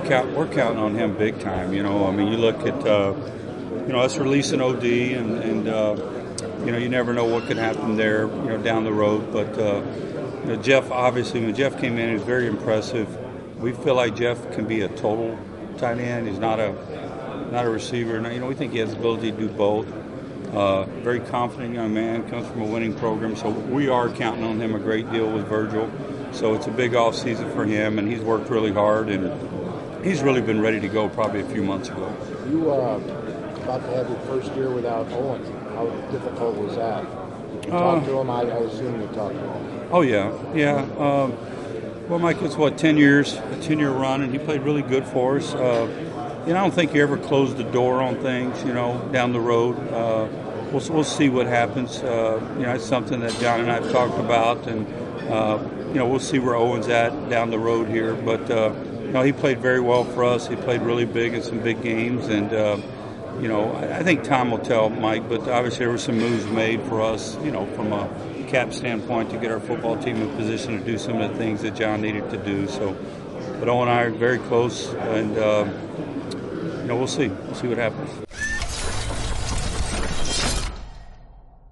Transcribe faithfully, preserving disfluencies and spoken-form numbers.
we're count, we're counting on him big time. You know, I mean, you look at uh, you know us releasing O D, and, and uh, you know you never know what could happen there. You know, down the road. But uh, you know, Jeff, obviously, when Jeff came in, he was very impressive. We feel like Jeff can be a total tight end. He's not a not a receiver. You know, we think he has the ability to do both. Uh, very confident young man, comes from a winning program, so we are counting on him a great deal with Virgil. So it's a big off season for him, and he's worked really hard, and he's really been ready to go probably a few months ago. You uh, about to have your first year without Owen. How difficult was that? Did you talk uh, to him? I, I assume you talked to him. Oh yeah, yeah. Um, well, Mike, it's what ten years, a ten-year run, and he played really good for us. Uh, You know, I don't think you ever close the door on things, you know, down the road. Uh, we'll, we'll see what happens. Uh, you know, it's something that John and I have talked about, and, uh, you know, we'll see where Owen's at down the road here. But, uh, you know, he played very well for us. He played really big in some big games. And, uh, you know, I, I think time will tell, Mike, but obviously there were some moves made for us, you know, from a cap standpoint to get our football team in position to do some of the things that John needed to do. So, but Owen and I are very close, and, uh, you know, we'll see. We'll see what happens.